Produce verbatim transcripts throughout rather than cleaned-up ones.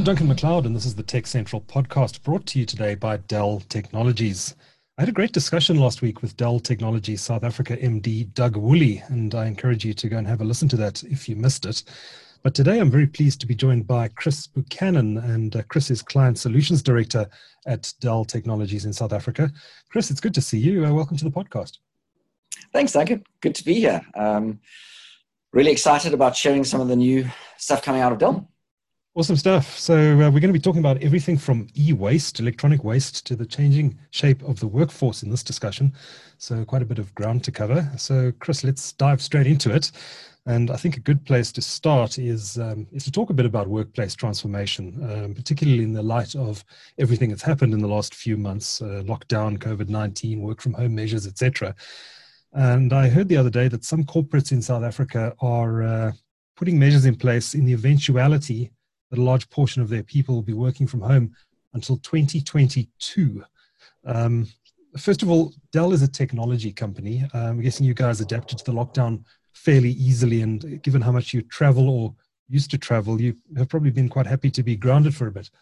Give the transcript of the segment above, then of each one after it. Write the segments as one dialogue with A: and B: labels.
A: Duncan MacLeod, and this is the Tech Central podcast brought to you today by Dell Technologies. I had a great discussion last week with Dell Technologies South Africa M D Doug Woolley, and I encourage you to go and have a listen to that if you missed it. But today I'm very pleased to be joined by Chris Buchanan, and uh, Chris is Client Solutions Director at Dell Technologies in South Africa. Chris, it's good to see you. Uh, welcome to the podcast.
B: Thanks, Duncan. Good to be here. Um, really excited about sharing some of the new stuff coming out of Dell.
A: Awesome stuff. So uh, we're going to be talking about everything from e-waste, electronic waste, to the changing shape of the workforce in this discussion. So quite a bit of ground to cover. So Chris, let's dive straight into it. And I think a good place to start is, um, is to talk a bit about workplace transformation, um, particularly in the light of everything that's happened in the last few months, uh, lockdown, COVID nineteen, work from home measures, et cetera. And I heard the other day that some corporates in South Africa are uh, putting measures in place in the eventuality that a large portion of their people will be working from home until twenty twenty-two. Um, first of all, Dell is a technology company. Um, I'm guessing you guys adapted to the lockdown fairly easily, and given how much you travel or used to travel, you have probably been quite happy to be grounded for a bit.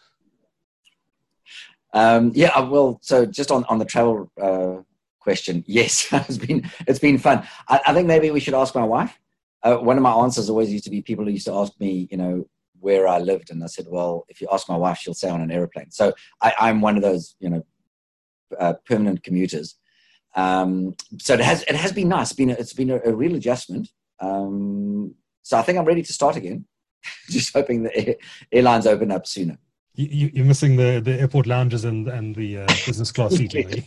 B: Um, yeah, well, so just on, on the travel uh, question, yes, it's been it's been fun. I, I think maybe we should ask my wife. Uh, one of my answers always used to be people who used to ask me, you know, where I lived. And I said, well, if you ask my wife, she'll say on an airplane. So I, I'm one of those, you know, uh, permanent commuters. Um, so it has, it has been nice. It's been a, it's been a, a real adjustment. Um, so I think I'm ready to start again. Just hoping the air, airlines open up sooner.
A: You, you're missing the, the airport lounges and, and the uh, business class seating.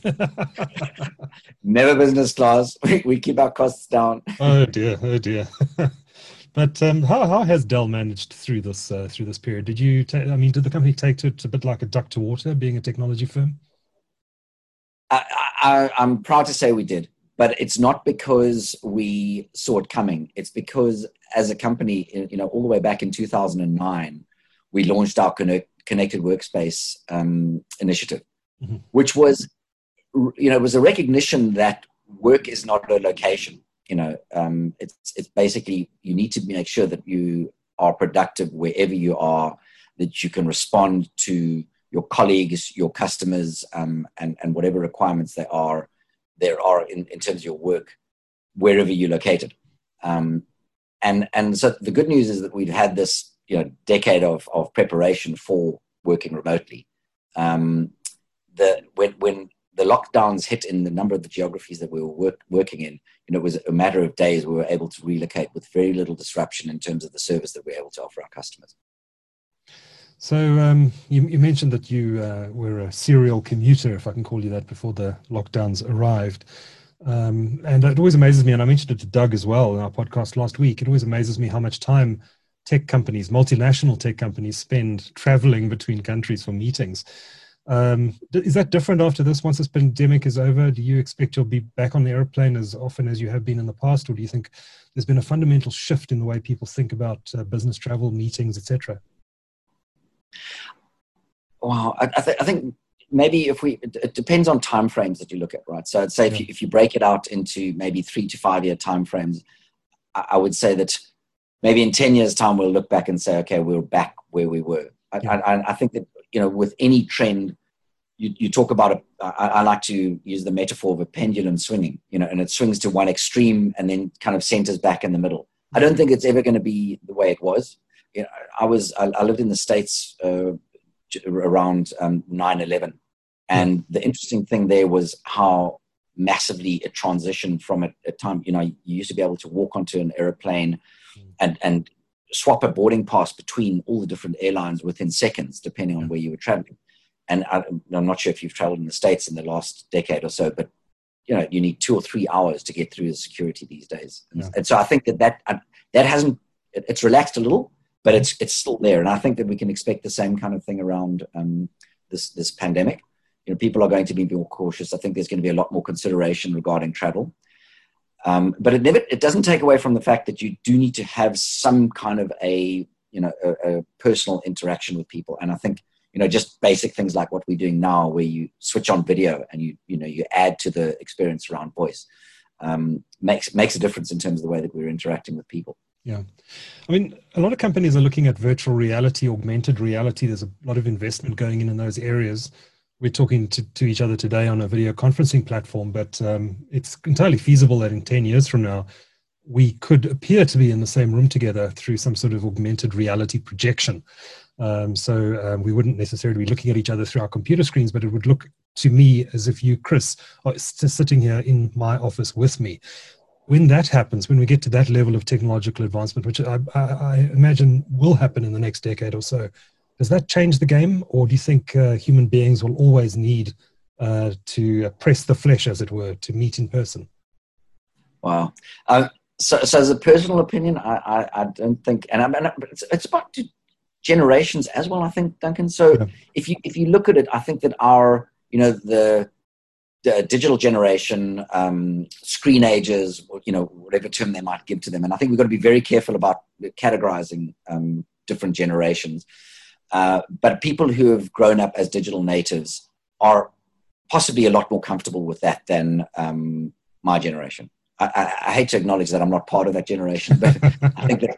B: Never business class. We, we keep our costs down.
A: Oh dear. Oh dear. But um, how how has Dell managed through this uh, through this period? Did you ta- I mean, did the company take to it a bit like a duck to water, being a technology firm?
B: I, I, I'm proud to say we did, but it's not because we saw it coming. It's because as a company, you know, all the way back in two thousand nine, we launched our Connect, Connected Workspace um, initiative, mm-hmm. which was, you know, it was a recognition that work is not a location. You know, um, it's it's basically you need to make sure that you are productive wherever you are, that you can respond to your colleagues, your customers, um, and and whatever requirements there are there are in, in terms of your work, wherever you're located. Um, and and so the good news is that we've had this you know decade of of preparation for working remotely. Um, the when when the lockdowns hit in the number of the geographies that we were work, working in, you know, it was a matter of days we were able to relocate with very little disruption in terms of the service that we're able to offer our customers.
A: So um, you, you mentioned that you uh, were a serial commuter, if I can call you that, before the lockdowns arrived. Um, and it always amazes me, and I mentioned it to Doug as well in our podcast last week, it always amazes me how much time tech companies, multinational tech companies, spend traveling between countries for meetings. Um, is that different after this? Once this pandemic is over, do you expect you'll be back on the airplane as often as you have been in the past, or do you think there's been a fundamental shift in the way people think about uh, business travel, meetings, et cetera?
B: Well, I, I, th- I think maybe if we, it, it depends on timeframes that you look at, right? So I'd say yeah. if you if you break it out into maybe three to five year timeframes, I, I would say that maybe in ten years' time we'll look back and say, okay, we're back where we were. I, yeah. I, I think that, you know, with any trend, you, you talk about it. I, I like to use the metaphor of a pendulum swinging, you know, and it swings to one extreme and then kind of centers back in the middle. I don't think it's ever going to be the way it was. You know, I was, I, I lived in the States uh, around um, nine eleven. And the interesting thing there was how massively it transitioned from a, a time, you know, you used to be able to walk onto an airplane and, and, swap a boarding pass between all the different airlines within seconds, depending on where you were traveling. And I, I'm not sure if you've traveled in the States in the last decade or so, but you know, you need two or three hours to get through the security these days. And, yeah. and so I think that that, that hasn't, it, it's relaxed a little, but it's it's still there. And I think that we can expect the same kind of thing around um, this this pandemic. You know, people are going to be more cautious. I think there's going to be a lot more consideration regarding travel. Um, but it never, it doesn't take away from the fact that you do need to have some kind of a, you know, a, a personal interaction with people. And I think, you know, just basic things like what we're doing now, where you switch on video and you, you know, you add to the experience around voice, um, makes, makes a difference in terms of the way that we're interacting with people.
A: Yeah. I mean, a lot of companies are looking at virtual reality, augmented reality. There's a lot of investment going in in those areas. We're talking to, to each other today on a video conferencing platform, but um, it's entirely feasible that in ten years from now, we could appear to be in the same room together through some sort of augmented reality projection. Um, so um, we wouldn't necessarily be looking at each other through our computer screens, but it would look to me as if you, Chris, are sitting here in my office with me. When that happens, when we get to that level of technological advancement, which I, I, I imagine will happen in the next decade or so, does that change the game? Or do you think uh, human beings will always need uh, to press the flesh, as it were, to meet in person?
B: Wow. Uh, so, so as a personal opinion, I, I, I don't think, and, I, and it's, it's about generations as well, I think, Duncan. So yeah. if you if you look at it, I think that our, you know, the, the digital generation, um, screen ages, you know, whatever term they might give to them, and I think we've got to be very careful about categorizing um, different generations. Uh, but people who have grown up as digital natives are possibly a lot more comfortable with that than um, my generation. I, I, I hate to acknowledge that I'm not part of that generation, but I think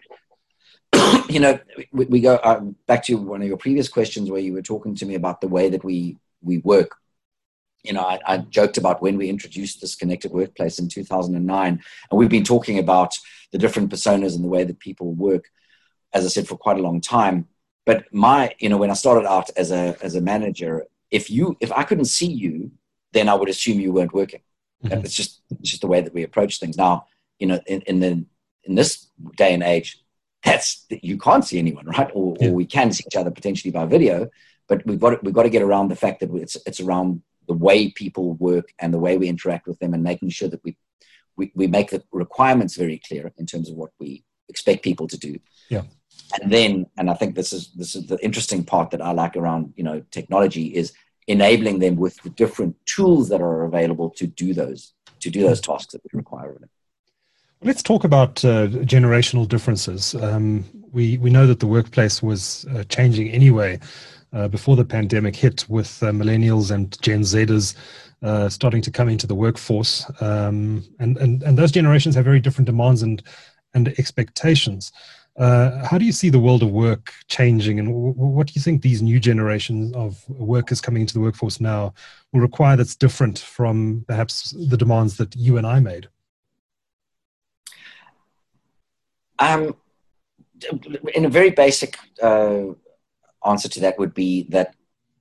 B: that, you know, we, we go uh, back to one of your previous questions where you were talking to me about the way that we, we work. You know, I, I joked about when we introduced this connected workplace in two thousand nine, and we've been talking about the different personas and the way that people work, as I said, for quite a long time. But my, you know, when I started out as a as a manager, if you if I couldn't see you, then I would assume you weren't working. Mm-hmm. It's just it's just the way that we approach things. Now, you know, in, in the in this day and age, that's you can't see anyone, right? Or, yeah. or we can see each other potentially by video, but we've got to, we've got to get around the fact that it's it's around the way people work and the way we interact with them, and making sure that we we, we make the requirements very clear in terms of what we expect people to do.
A: Yeah.
B: And then, and I think this is this is the interesting part that I like around, you know, technology, is enabling them with the different tools that are available to do those to do those tasks that we require of them.
A: Let's talk about uh, generational differences. Um, we we know that the workplace was uh, changing anyway uh, before the pandemic hit, with uh, millennials and Gen Zers uh, starting to come into the workforce, um, and and and those generations have very different demands and and expectations. Uh, how do you see the world of work changing, and w- what do you think these new generations of workers coming into the workforce now will require that's different from perhaps the demands that you and I made?
B: Um, in a very basic uh, answer to that would be that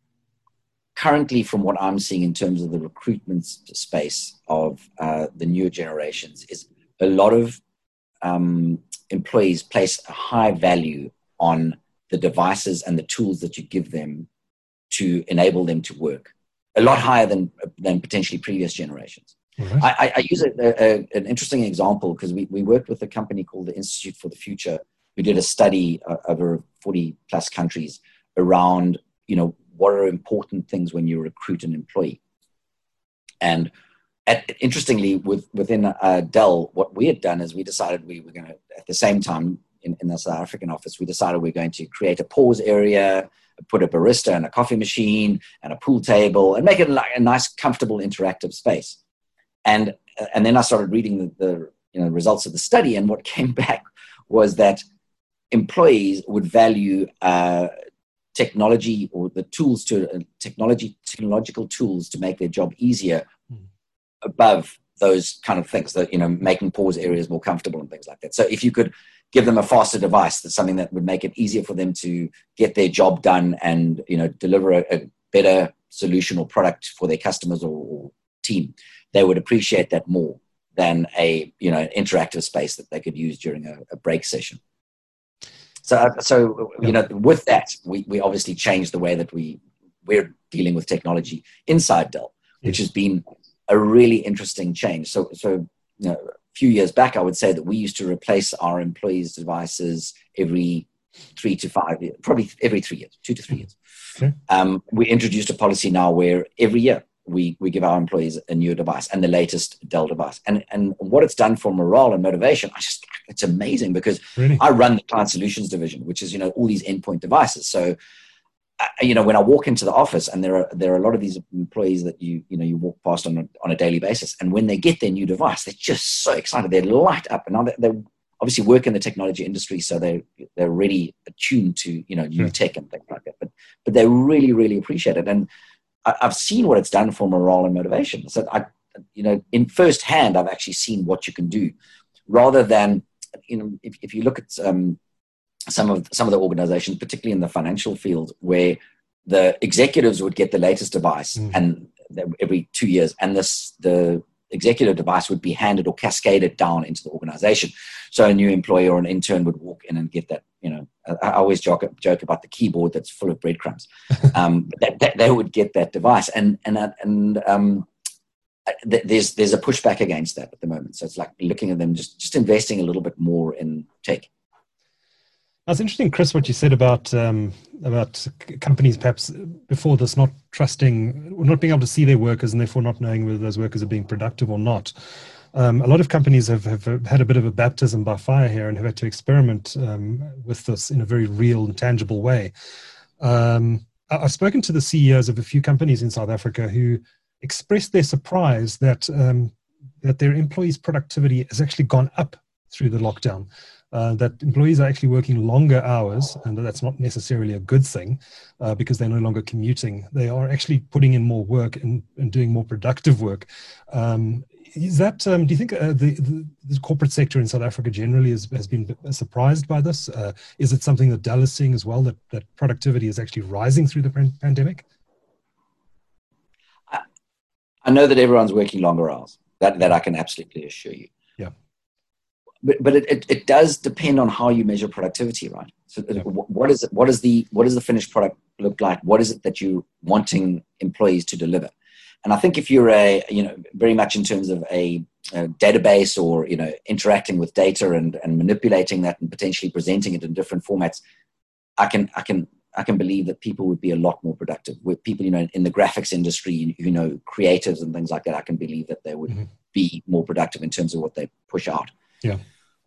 B: currently, from what I'm seeing in terms of the recruitment space of uh, the newer generations, is a lot of um, employees place a high value on the devices and the tools that you give them to enable them to work, a lot higher than than potentially previous generations. Right. I, I use a, a, an interesting example because we, we worked with a company called the Institute for the Future, who did a study uh, over forty plus countries around, you know, what are important things when you recruit an employee. And At, interestingly, with, within uh, Dell, what we had done is we decided we were going to, at the same time in, in the South African office, we decided we were going to create a pause area, put a barista and a coffee machine and a pool table, and make it like a nice, comfortable, interactive space. And and then I started reading the, the you know results of the study, and what came back was that employees would value uh, technology or the tools to uh, technology technological tools to make their job easier above those kind of things, that, you know, making pause areas more comfortable and things like that. So if you could give them a faster device, that's something that would make it easier for them to get their job done and, you know, deliver a, a better solution or product for their customers or, or team, they would appreciate that more than a, you know, interactive space that they could use during a, a break session. So, so you know, with that, we, we obviously changed the way that we, we're dealing with technology inside Dell, which has been a really interesting change. So, so you know, a few years back, I would say that we used to replace our employees' devices every three to five years, probably every three years, two to three years. Okay. Um, we introduced a policy now where every year we, we give our employees a new device and the latest Dell device. And, and what it's done for morale and motivation, I just, it's amazing because really? I run the client solutions division, which is, you know, all these endpoint devices. So, you know, when I walk into the office, and there are there are a lot of these employees that you you know you walk past on a, on a daily basis, and when they get their new device, they're just so excited. They light up, and now they're obviously work in the technology industry, so they they're really attuned to, you know, new
A: yeah.
B: tech and things like that. But but they really really appreciate it, and I, I've seen what it's done for morale and motivation. So I, you know, in firsthand, I've actually seen what you can do, rather than, you know, if if you look at um, some of some of the organizations, particularly in the financial field, where the executives would get the latest device mm. and every two years, and this the executive device would be handed or cascaded down into the organization. So a new employee or an intern would walk in and get that, you know, I, I always joke, joke about the keyboard that's full of breadcrumbs. Um, that, that they would get that device. And, and, and um, th- there's, there's a pushback against that at the moment. So it's like looking at them, just, just investing a little bit more in tech.
A: That's interesting, Chris, what you said about um, about companies perhaps before this not trusting, or not being able to see their workers and therefore not knowing whether those workers are being productive or not. Um, a lot of companies have, have had a bit of a baptism by fire here and have had to experiment um, with this in a very real and tangible way. Um, I've spoken to the C E Os of a few companies in South Africa who expressed their surprise that um, that their employees' productivity has actually gone up through the lockdown. Uh, that employees are actually working longer hours, and that's not necessarily a good thing uh, because they're no longer commuting. They are actually putting in more work and, and doing more productive work. Um, is that, um, do you think uh, the, the, the corporate sector in South Africa generally has, has been surprised by this? Uh, is it something that Dell is seeing as well, that, that productivity is actually rising through the pandemic?
B: I, I know that everyone's working longer hours. That, that I can absolutely assure you.
A: Yeah.
B: But, but it, it, it does depend on how you measure productivity, right? So yeah. what is it, what is the what does the finished product look like? What is it that you're wanting employees to deliver? And I think if you're a, you know, very much in terms of a, a database, or, you know, interacting with data and, and manipulating that and potentially presenting it in different formats, I can I can I can believe that people would be a lot more productive. With people, you know, in the graphics industry, you know, creatives and things like that, I can believe that they would mm-hmm. be more productive in terms of what they push out.
A: Yeah.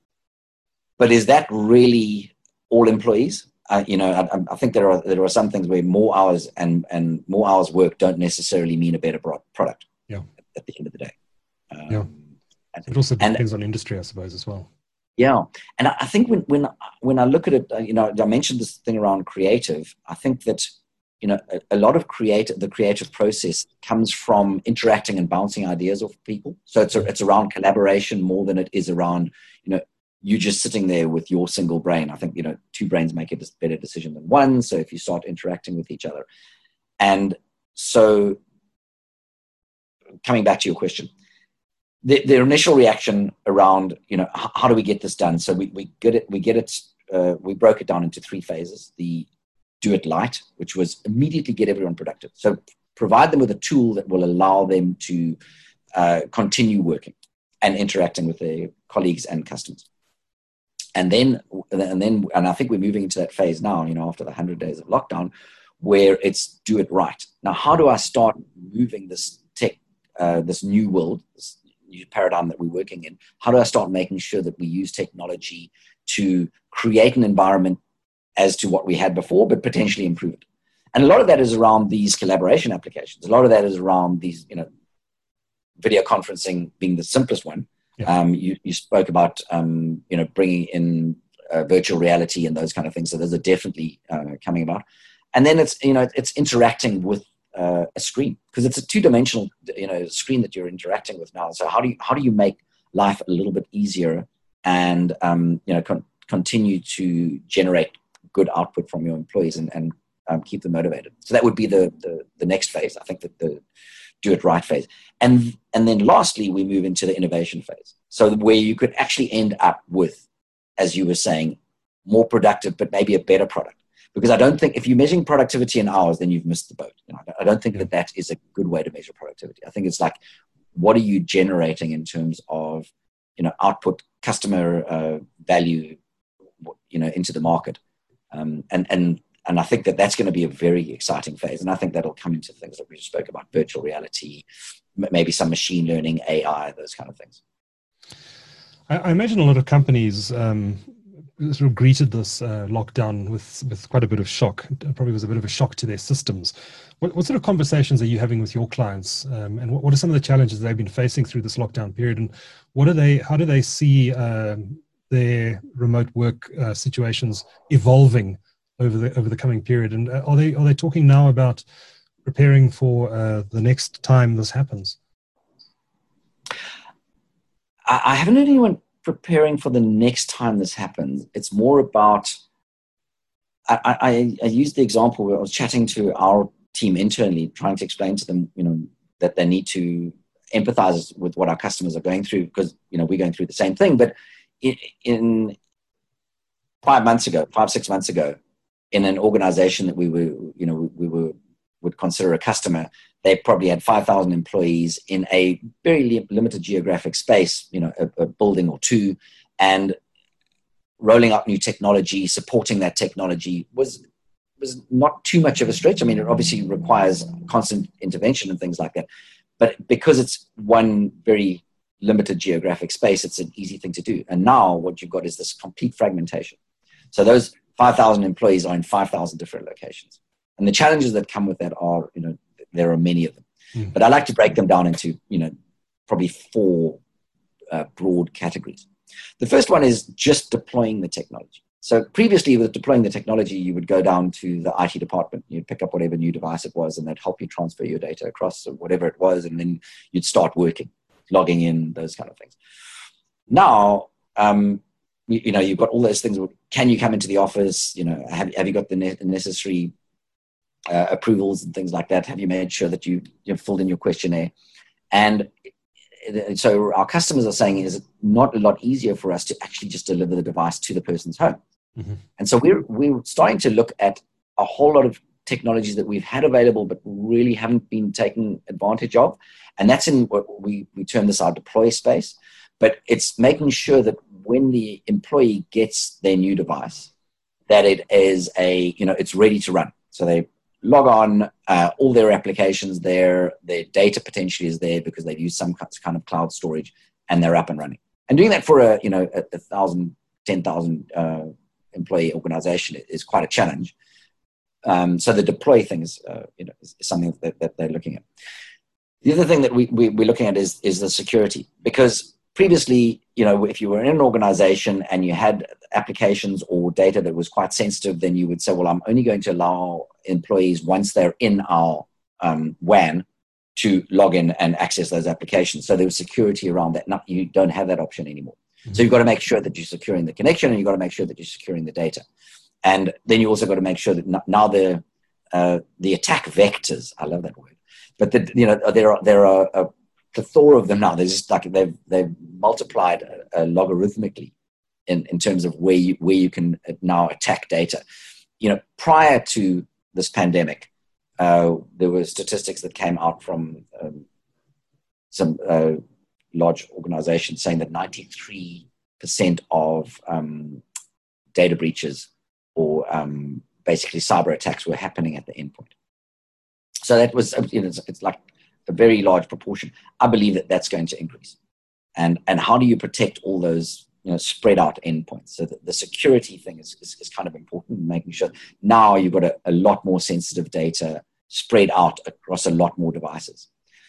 B: But is that really all employees? Uh, you know, I, I think there are there are some things where more hours and, and more hours work don't necessarily mean a better product.
A: Yeah.
B: At, at the end of the day. Um,
A: yeah.
B: And,
A: it also depends
B: and,
A: on industry, I suppose, as well.
B: Yeah, and I think when when when I look at it, you know, I mentioned this thing around creative. I think that, you know, a, a lot of creative, the creative process comes from interacting and bouncing ideas off people. So it's a, it's around collaboration more than it is around, you know, you just sitting there with your single brain. I think, you know, two brains make a better decision than one. So if you start interacting with each other, and so coming back to your question, the, the initial reaction around, you know, how, how do we get this done? So we, we get it, we get it, uh, we broke it down into three phases. The do it light, which was immediately get everyone productive. So provide them with a tool that will allow them to uh, continue working and interacting with their colleagues and customers. And then, and then, and I think we're moving into that phase now, you know, after the one hundred days of lockdown, where it's do it right. Now, how do I start moving this tech, uh, this new world, this new paradigm that we're working in? How do I start making sure that we use technology to create an environment as to what we had before, but potentially improve it? And a lot of that is around these collaboration applications. A lot of that is around these, you know, video conferencing being the simplest one. Yeah. Um, you, you spoke about, um, you know, bringing in uh, virtual reality and those kind of things. So those are definitely uh, coming about. And then it's, you know, it's interacting with uh, a screen, because it's a two-dimensional, you know, screen that you're interacting with now. So how do you, how do you make life a little bit easier and, um, you know, con- continue to generate good output from your employees and, and um, keep them motivated? So that would be the, the, the next phase. I think that the do it right phase. And, and then lastly, we move into the innovation phase. So where you could actually end up with, as you were saying, more productive, but maybe a better product. Because I don't think if you're measuring productivity in hours, then you've missed the boat. You know, I don't think yeah. that that is a good way to measure productivity. I think it's like, what are you generating in terms of, you know, output, customer uh, value, you know, into the market. Um, and, and, And I think that that's going to be a very exciting phase. And I think that'll come into things that we just spoke about, virtual reality, maybe some machine learning, A I, those kind of things.
A: I, I imagine a lot of companies um, sort of greeted this uh, lockdown with, with quite a bit of shock. It probably was a bit of a shock to their systems. What, what sort of conversations are you having with your clients? Um, and what, what are some of the challenges they've been facing through this lockdown period? And what are they, how do they see um, their remote work uh, situations evolving over the over the coming period? And are they are they talking now about preparing for uh, the next time this happens?
B: I, I haven't heard anyone preparing for the next time this happens. It's more about, I, I, I used the example where I was chatting to our team internally, trying to explain to them, you know, that they need to empathize with what our customers are going through, because, you know, we're going through the same thing. But in, in five months ago, five, six months ago, in an organization that we were, you know, we, we were, would consider a customer, they probably had five thousand employees in a very li- limited geographic space, you know, a, a building or two, and rolling out new technology, supporting that technology was was not too much of a stretch. I mean, it obviously requires constant intervention and things like that. But because it's one very limited geographic space, it's an easy thing to do. And now what you've got is this complete fragmentation. So those five thousand employees are in five thousand different locations. And the challenges that come with that are, you know, there are many of them. Mm. But I like to break them down into, you know, probably four uh, broad categories. The first one is just deploying the technology. So previously with deploying the technology, you would go down to the I T department, you'd pick up whatever new device it was, and they'd help you transfer your data across or whatever it was, and then you'd start working, logging in, those kind of things. Now, um, you, you know, you've got all those things. Can you come into the office? You know, have, have you got the ne- necessary uh, approvals and things like that? Have you made sure that you, you've filled in your questionnaire? And so our customers are saying, is it not a lot easier for us to actually just deliver the device to the person's home? Mm-hmm. And so we're, we're starting to look at a whole lot of technologies that we've had available, but really haven't been taken advantage of. And that's in what we, we term this our deploy space. But it's making sure that when the employee gets their new device, that it is a, you know, it's ready to run. So they log on, uh, all their applications there, their data potentially is there because they've used some kind of cloud storage, and they're up and running. And doing that for a, you know, a, a thousand, ten thousand uh, employee organization is quite a challenge. Um, so the deploy thing is, uh, you know, is, is something that, that they're looking at. The other thing that we, we, we're looking at is, is the security, because previously, you know, if you were in an organization and you had applications or data that was quite sensitive, then you would say, well, I'm only going to allow employees, once they're in our um, W A N, to log in and access those applications. So there was security around that. Now you don't have that option anymore. Mm-hmm. So you've got to make sure that you're securing the connection, and you've got to make sure that you're securing the data. And then you also got to make sure that now the uh, the attack vectors, I love that word, but the, you know, there are there are a plethora of them now. They're just like they've they've multiplied uh, logarithmically in, in terms of where you where you can now attack data. You know, prior to this pandemic, uh, there were statistics that came out from um, some uh, large organizations saying that ninety-three percent of um, data breaches or um, basically cyber attacks were happening at the endpoint. So that was, you know, it's, it's like a very large proportion. I believe that that's going to increase. And and how do you protect all those, you know, spread out endpoints? So the, the security thing is, is, is kind of important, making sure now you've got a, a lot more sensitive data spread out across a lot more devices.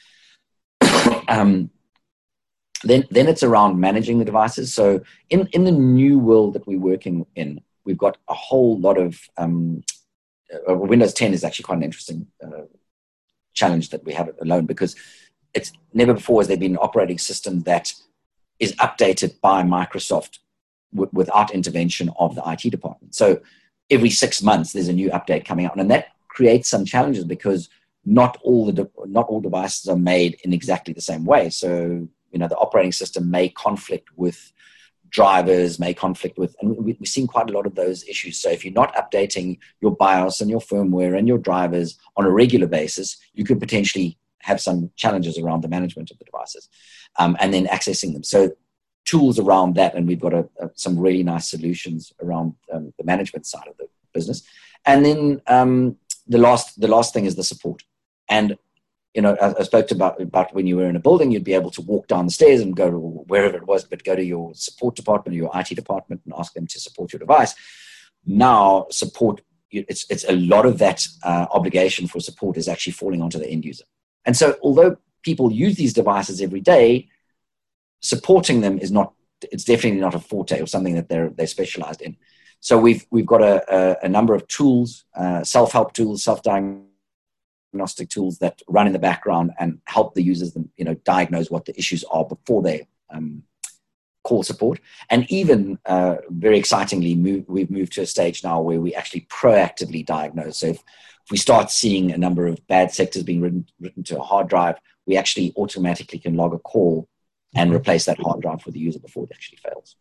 B: um, then, then it's around managing the devices. So in, in the new world that we're working in, we've got a whole lot of, um, uh, Windows ten is actually quite an interesting uh, challenge that we have alone, because it's never before has there been an operating system that is updated by Microsoft w- without intervention of the I T department. So every six months there's a new update coming out, and that creates some challenges because not all the de- not all devices are made in exactly the same way. So, you know, the operating system may conflict with drivers, may conflict with, and we, we've seen quite a lot of those issues. So if you're not updating your BIOS and your firmware and your drivers on a regular basis, you could potentially have some challenges around the management of the devices um, and then accessing them. So tools around that, and we've got a, a, some really nice solutions around um, the management side of the business. And then um, the last the last thing is the support. And you know, I, I spoke to about, about when you were in a building, you'd be able to walk down the stairs and go to wherever it was, but go to your support department or your I T department and ask them to support your device. Now, support, it's it's a lot of that uh, obligation for support is actually falling onto the end user. And so although people use these devices every day, supporting them is not it's definitely not a forte or something that they're they're specialized in. So we've we've got a, a, a number of tools, uh, self-help tools, self-diagnostic tools that run in the background and help the users, you know, diagnose what the issues are before they um, call support. And even uh, very excitingly, move, we've moved to a stage now where we actually proactively diagnose. So if, if we start seeing a number of bad sectors being written, written to a hard drive, we actually automatically can log a call and replace that hard drive for the user before it actually fails.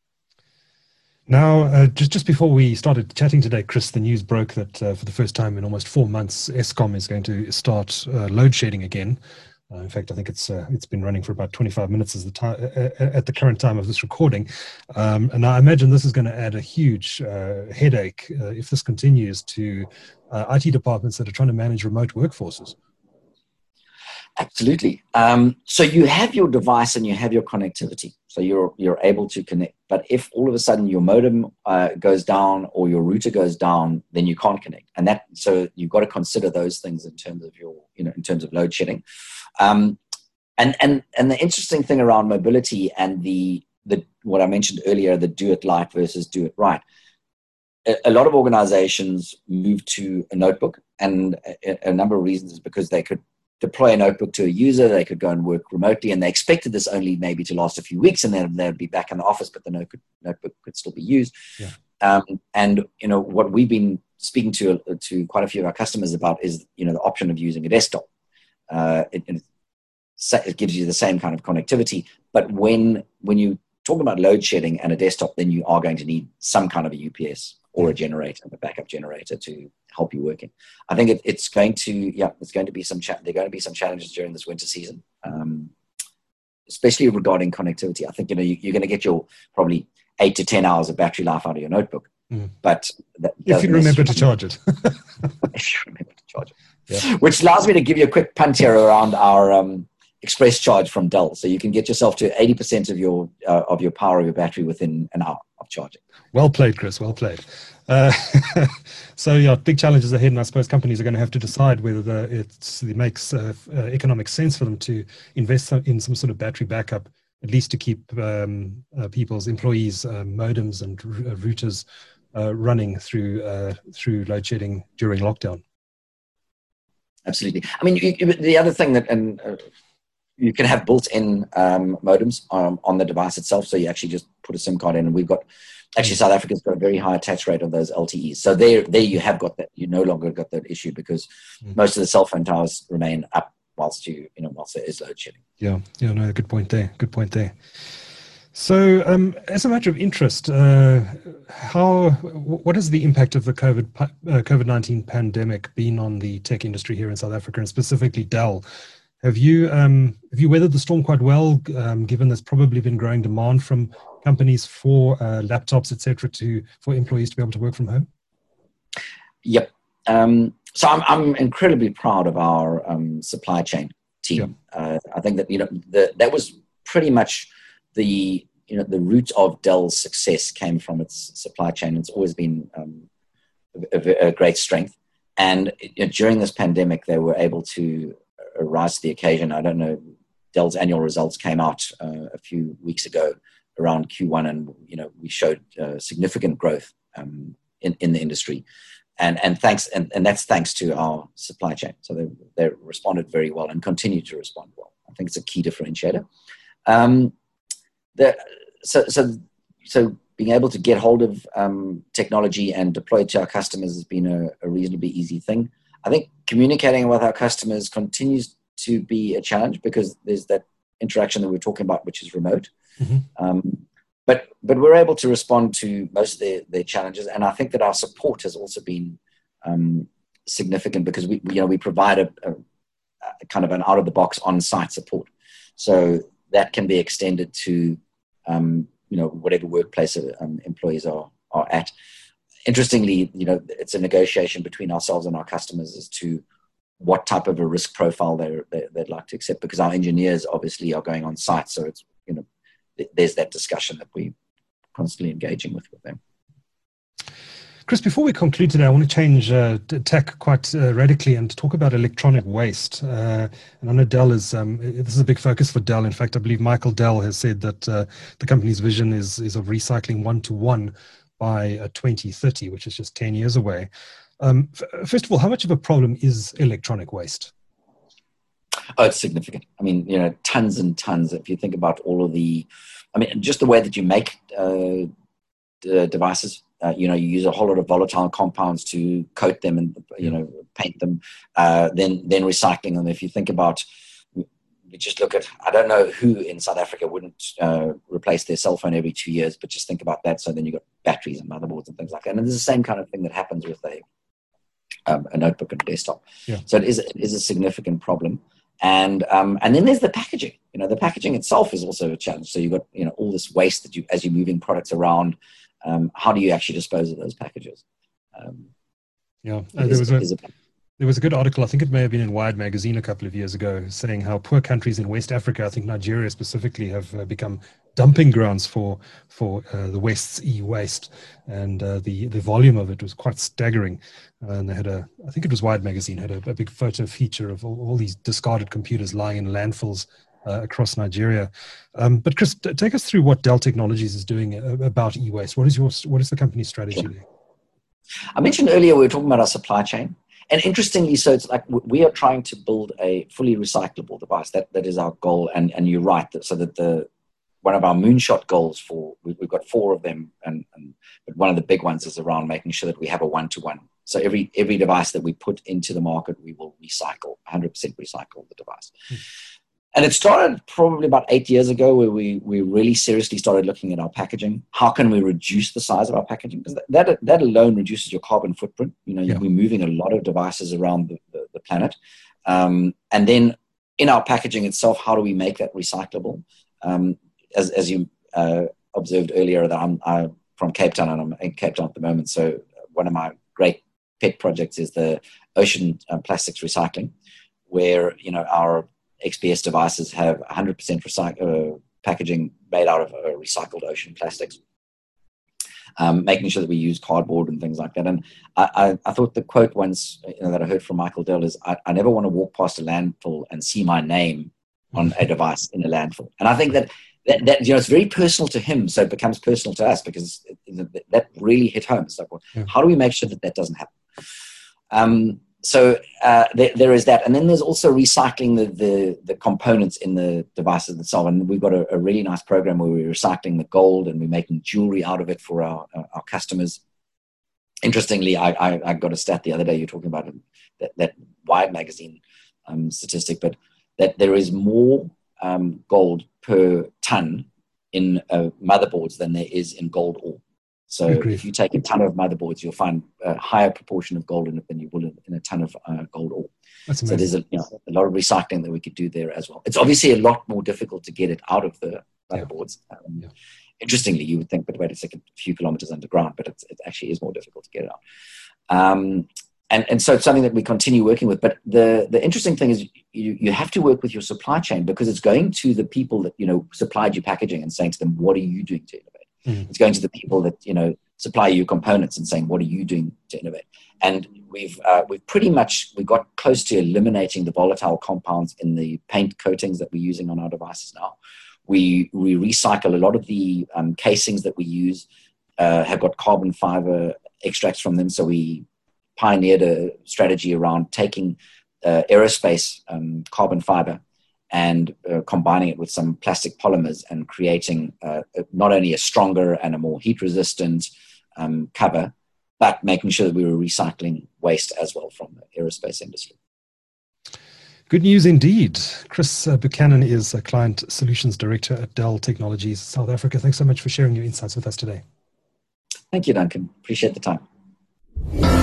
A: Now, uh, just, just before we started chatting today, Chris, the news broke that uh, for the first time in almost four months, Eskom is going to start uh, load shedding again. Uh, in fact, I think it's uh, it's been running for about twenty-five minutes as the time, uh, at the current time of this recording. Um, and I imagine this is going to add a huge uh, headache uh, if this continues to uh, I T departments that are trying to manage remote workforces.
B: Absolutely. Um, so you have your device and you have your connectivity. So you're you're able to connect. But if all of a sudden your modem uh, goes down or your router goes down, then you can't connect. And that so you've got to consider those things in terms of your you know in terms of load shedding. Um, and and and the interesting thing around mobility and the the what I mentioned earlier, the do it light versus do it right. A, a lot of organizations move to a notebook, and a, a number of reasons is because they could deploy a notebook to a user, they could go and work remotely, and they expected this only maybe to last a few weeks, and then they'd be back in the office, but the notebook, notebook could still be used.
A: Yeah.
B: Um, and you know what we've been speaking to to quite a few of our customers about is you know the option of using a desktop. Uh, it, it, it gives you the same kind of connectivity, but when when you talk about load shedding and a desktop, then you are going to need some kind of a U P S or a generator, a backup generator to help you working. I think it, it's going to, yeah, it's going to be some, cha- there are going to be some challenges during this winter season, um, especially regarding connectivity. I think, you know, you, you're going to get your probably eight to ten hours of battery life out of your notebook,
A: mm.
B: but that
A: if you remember to charge it.
B: If you remember to charge it. Yeah. Which allows me to give you a quick punt here around our um, express charge from Dell. So you can get yourself to eighty percent of your, uh, of your power of your battery within an hour of charging.
A: Well played, Chris. Well played. Uh, so, yeah, big challenges ahead, and I suppose companies are going to have to decide whether the, it's, it makes uh, uh, economic sense for them to invest in some sort of battery backup, at least to keep um, uh, people's employees' uh, modems and r- routers uh, running through uh, through load shedding during lockdown.
B: Absolutely. I mean, you, you, the other thing that and uh, you can have built-in um, modems um, on the device itself, so you actually just put a SIM card in, and we've got. Actually, South Africa's got a very high attach rate on those L T Es. So there, there you have got that. You no longer got that issue because mm. most of the cell phone towers remain up whilst you, you know, whilst there is load shedding.
A: Yeah, yeah, no, good point there. Good point there. So, um, as a matter of interest, uh, how, what has the impact of the COVID uh, COVID nineteen pandemic been on the tech industry here in South Africa, and specifically Dell? Have you um, have you weathered the storm quite well, um, given there's probably been growing demand from companies for uh, laptops, et cetera, to for employees to be able to work from home?
B: Yep. Um, so I'm I'm incredibly proud of our um, supply chain team. Yeah. Uh, I think that you know the, that was pretty much the you know the root of Dell's success came from its supply chain. It's always been um, a, a great strength, and you know, during this pandemic, they were able to rise to the occasion. I don't know. Dell's annual results came out uh, a few weeks ago around Q one, and you know we showed uh, significant growth um, in in the industry, and and thanks and, and that's thanks to our supply chain. So they they responded very well and continue to respond well. I think it's a key differentiator. Um, the, so so so being able to get hold of um, technology and deploy it to our customers has been a, a reasonably easy thing. I think communicating with our customers continues to be a challenge because there's that interaction that we're talking about, which is remote. Mm-hmm. Um, but but we're able to respond to most of their, their challenges, and I think that our support has also been um, significant because we you know we provide a, a, a kind of an out of the box on site support, so that can be extended to um, you know whatever workplace um, employees are are at. Interestingly, you know, it's a negotiation between ourselves and our customers as to what type of a risk profile they're, they'd like to accept, because our engineers obviously are going on site. So it's, you know, there's that discussion that we're constantly engaging with, with them.
A: Chris, before we conclude today, I want to change uh, tack quite uh, radically and talk about electronic waste. Uh, and I know Dell is, um, this is a big focus for Dell. In fact, I believe Michael Dell has said that uh, the company's vision is, is of recycling one-to-one by uh, twenty thirty, which is just ten years away. Um, f- first of all, how much of a problem is electronic waste?
B: Oh, it's significant. I mean, you know, tons and tons. If you think about all of the, I mean, just the way that you make uh, the devices, uh, you know, you use a whole lot of volatile compounds to coat them and, you know, paint them, uh, then then recycling them. If you think about, we just look at, I don't know who in South Africa wouldn't uh, replace their cell phone every two years, but just think about that. So then you've got batteries and motherboards and things like that. And it's the same kind of thing that happens with a, um, a notebook and a desktop.
A: Yeah.
B: So it is, it is a significant problem. And um, and then there's the packaging. You know, the packaging itself is also a challenge. So you've got, you know, all this waste that you, as you're moving products around, um, how do you actually dispose of those packages? Um,
A: yeah, uh, there
B: is,
A: was a,
B: a,
A: there was a good article, I think it may have been in Wired magazine a couple of years ago, saying how poor countries in West Africa, I think Nigeria specifically, have uh, become dumping grounds for for uh, the West's e-waste, and uh, the the volume of it was quite staggering. Uh, and they had a, I think it was Wired magazine, had a, a big photo feature of all, all these discarded computers lying in landfills uh, across Nigeria. Um, but Chris, t- take us through what Dell Technologies is doing about e-waste. What is your what is the company's strategy
B: sure.
A: there?
B: I mentioned earlier we were talking about our supply chain. And interestingly, so it's like we are trying to build a fully recyclable device. That that is our goal. And and you're right, that so that the one of our moonshot goals for we, we've got four of them, and, and but one of the big ones is around making sure that we have a one-to-one. So every every device that we put into the market, we will recycle, one hundred percent recycle the device. Hmm. And it started probably about eight years ago, where we we really seriously started looking at our packaging. How can we reduce the size of our packaging? Because that that, that alone reduces your carbon footprint. You know, yeah. We're moving a lot of devices around the, the, the planet. Um, and then in our packaging itself, how do we make that recyclable? Um, as as you uh, observed earlier, that I'm, I'm from Cape Town, and I'm in Cape Town at the moment. So one of my great pet projects is the ocean uh, plastics recycling, where, you know, our X P S devices have one hundred percent recycle, uh, packaging made out of uh, recycled ocean plastics, um, making sure that we use cardboard and things like that. And I, I, I thought the quote once, you know, that I heard from Michael Dell is, I, I never want to walk past a landfill and see my name on a device in a landfill. And I think that, that, that you know, it's very personal to him, so it becomes personal to us, because it, it, that really hit home. It's like, well, yeah. How do we make sure that that doesn't happen? Um, So uh, there, there is that. And then there's also recycling the, the, the components in the devices themselves. And we've got a, a really nice program where we're recycling the gold and we're making jewelry out of it for our, our customers. Interestingly, I, I, I got a stat the other day, you're talking about that, that Wired magazine um, statistic, but that there is more um, gold per ton in uh, motherboards than there is in gold ore. So if you take a ton of motherboards, you'll find a higher proportion of gold in it than you will in a ton of uh, gold ore.
A: That's
B: so there's a, you know, a lot of recycling that we could do there as well. It's obviously a lot more difficult to get it out of the motherboards. Yeah. Um, yeah. Interestingly, you would think, but wait a second, a few kilometers underground, but it's, it actually is more difficult to get it out. Um, and, and so it's something that we continue working with. But the, the interesting thing is you, you have to work with your supply chain, because it's going to the people that, you know, supplied you packaging and saying to them, what are you doing to innovate? Mm-hmm. It's going to the people that, you know, supply you components and saying, what are you doing to innovate? And we've uh, we've pretty much, we got close to eliminating the volatile compounds in the paint coatings that we're using on our devices now. We, we recycle a lot of the um, casings that we use, uh, have got carbon fiber extracts from them. So we pioneered a strategy around taking uh, aerospace um, carbon fiber and uh, combining it with some plastic polymers and creating uh, not only a stronger and a more heat-resistant um, cover, but making sure that we were recycling waste as well from the aerospace industry.
A: Good news indeed. Chris uh, Buchanan is a Client Solutions Director at Dell Technologies South Africa. Thanks so much for sharing your insights with us today.
B: Thank you, Duncan. Appreciate the time.